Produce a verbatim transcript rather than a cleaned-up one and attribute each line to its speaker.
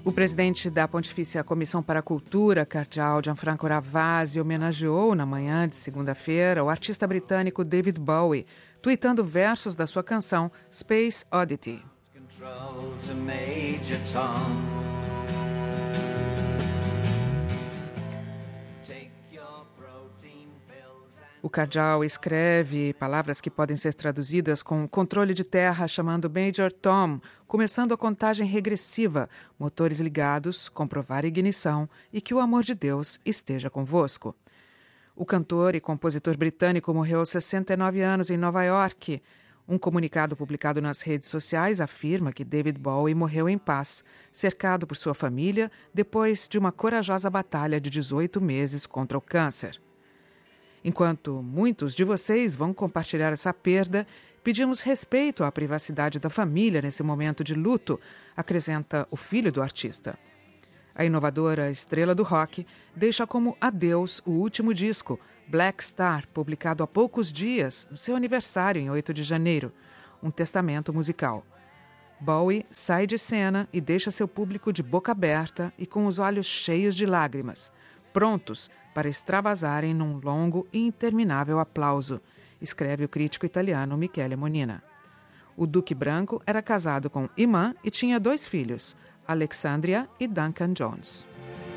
Speaker 1: O presidente da Pontifícia Comissão para a Cultura, cardeal Gianfranco Ravasi, homenageou na manhã de segunda-feira o artista britânico David Bowie, tuitando versos da sua canção Space Oddity. O cardeal escreve palavras que podem ser traduzidas com controle de terra, chamando Major Tom, começando a contagem regressiva, motores ligados, comprovar ignição e que o amor de Deus esteja convosco. O cantor e compositor britânico morreu aos sessenta e nove anos em Nova York. Um comunicado publicado nas redes sociais afirma que David Bowie morreu em paz, cercado por sua família, depois de uma corajosa batalha de dezoito meses contra o câncer. Enquanto muitos de vocês vão compartilhar essa perda, pedimos respeito à privacidade da família nesse momento de luto, acrescenta o filho do artista. A inovadora estrela do rock deixa como adeus o último disco, Black Star, publicado há poucos dias, no seu aniversário em oito de janeiro, um testamento musical. Bowie sai de cena e deixa seu público de boca aberta e com os olhos cheios de lágrimas, prontos para extravasarem num longo e interminável aplauso, escreve o crítico italiano Michele Monina. O Duque Branco era casado com Iman e tinha dois filhos, Alexandria e Duncan Jones.